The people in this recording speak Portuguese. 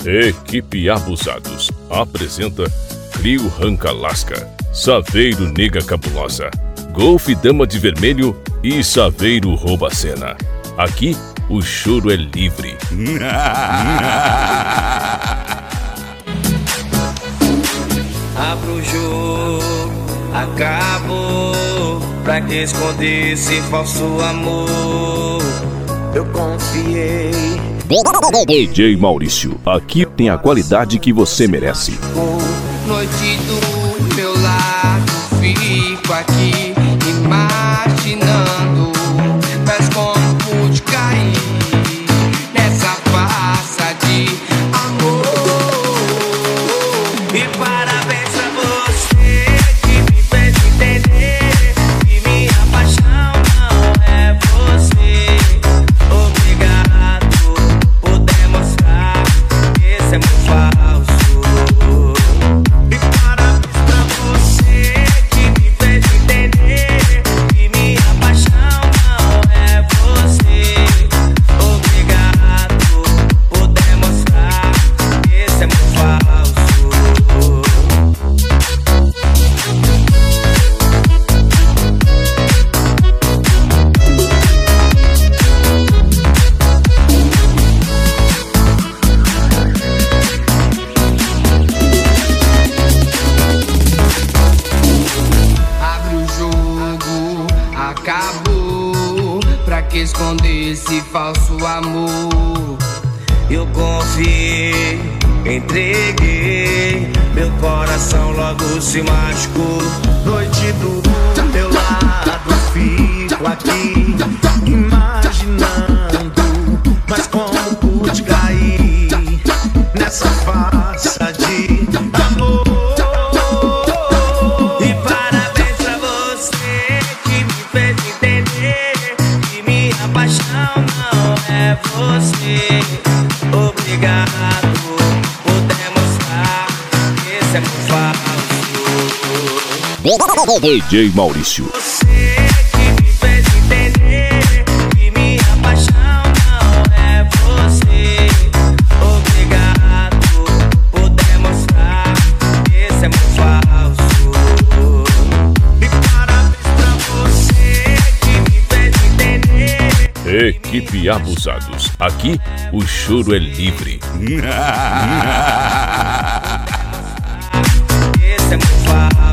Equipe Abusados apresenta Crio Ranca Lasca, Saveiro Nega Cabulosa, Golfe Dama de Vermelho e Saveiro Rouba Cena. Aqui o choro é livre. Abro o jogo, acabou. Pra que esconder esse falso amor? Eu confiei. DJ Maurício, aqui tem a qualidade que você merece. Noite do meu lado, fico aqui imaginando, mas como pude cair nessa farsa de amor. E parabéns pra você que me fez entender que minha paixão não é você. Obrigado por demonstrar que esse é muito falso. E parabéns pra você que me fez entender que minha paixão não é você. Obrigado por demonstrar que esse é muito falso. Abre o jogo, acabou. Pra que esconder esse falso amor? Eu confiei, entreguei, meu coração logo se machucou. Noite do teu lado, fico aqui imaginando, mas como pude cair nessa farsa de amor? E parabéns pra você que me fez entender que minha paixão não é você. Obrigado por demonstrar que esse é muito falso. DJ Maurício. Você que me fez entender que minha paixão não é você. Obrigado por demonstrar que esse é muito falso. E parabéns pra você que me fez entender. Equipe Abusados, aqui o choro é livre. Esse é muito falso.